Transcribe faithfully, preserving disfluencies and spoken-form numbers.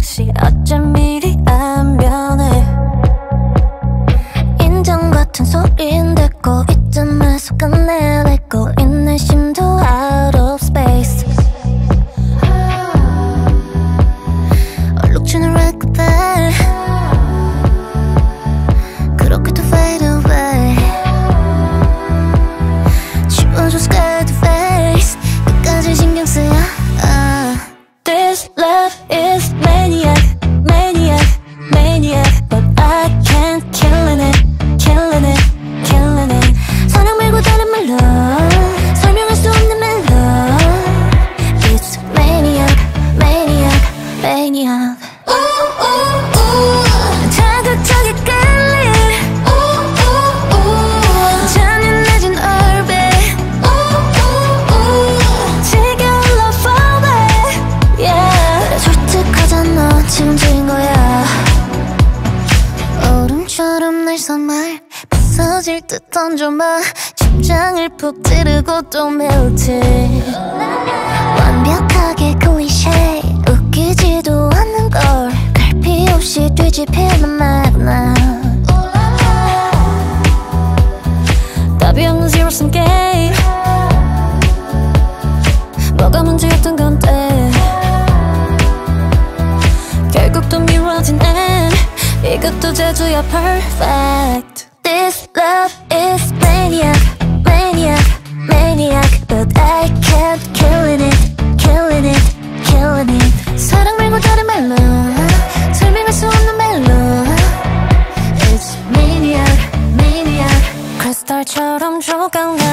역시 어쩜 미리 안 변해. 인정 같은 소린 됐고 이쯤에서 끝내고 있는 심도 out of space. 얼룩지는 red carpet 그렇게도 fade away. 지워줘 scared face 끝까지 신경 쓰여. uh. This love is maniac, maniac, maniac, but I can't killing it, killing it, killing it. 사랑 말고 다른 말로 설명할 수 없는 멜로. It's maniac, maniac, maniac. Ooh, ooh, ooh. 자극적이 끌림. Ooh, ooh, ooh. 잔인해진 orbit. Ooh, ooh, ooh. 지겨운 love phobic. Yeah. 솔직하잖아, 지금 지인 거야. 얼음처럼 날 선말 부서질 듯 던져봐. 심장을 푹 찌르고 또 melty. 완벽하게 클리셰 웃기지도 않는 걸 갈피 없이 뒤집히는 마구나. 답이 없는 zero sum game. 뭐가 문제였던 건데 결국 또 미뤄진 end. 이것도 제주야 perfect. This love is maniac, maniac, maniac, but I can't killing it, killing it, killing it. 사랑 말고 다른 말로 설명할 수 없는 멜로. It's maniac, maniac. 크리스탈처럼 조각나